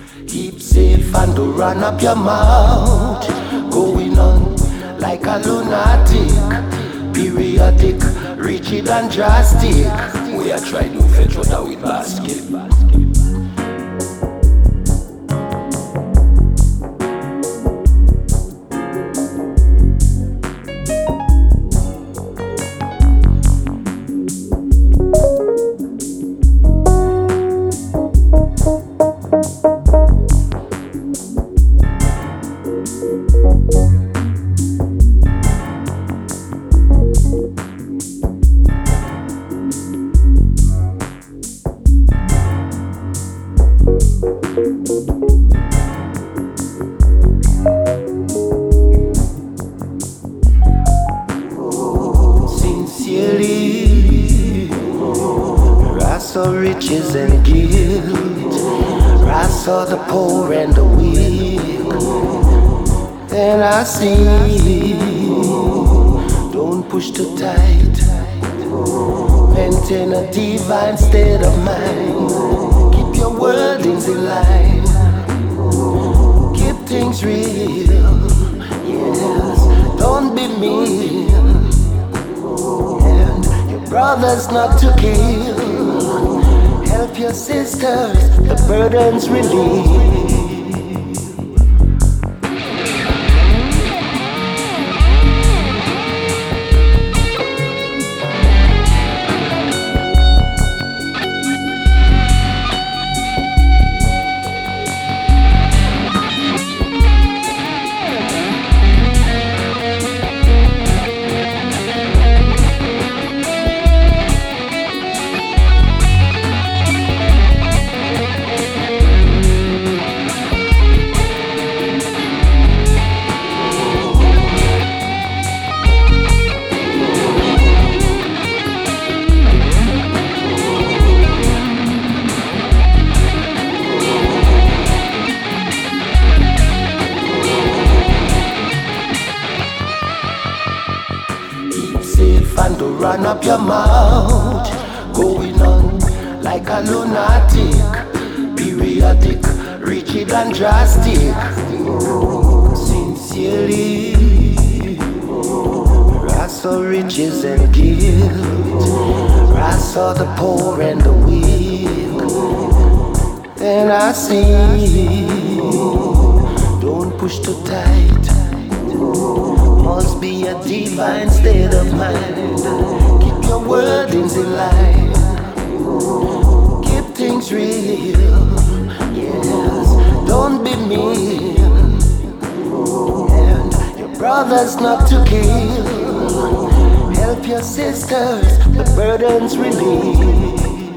Keep safe and don't run up your mouth. Going on like a lunatic. Periodic, rigid and drastic. We are trying to fetch water with basket. Sincerely, I saw riches and guilt. I saw the poor and the weak. And I see, don't push too tight. Maintain a divine state of mind. Keep your wordings in line. Keep things real. Yes, don't be mean. And your brothers not to kill. Help your sisters, the burdens relieve. And to run up your mouth, going on like a lunatic, periodic, rigid and drastic. Sincerely, I saw riches and guilt. I saw the poor and the weak. And I see, don't push too tight. Must be a divine state of mind. Keep your wordings in line. Keep things real. Yes, don't be mean. And your brothers not to kill. Help your sisters, the burdens relieve.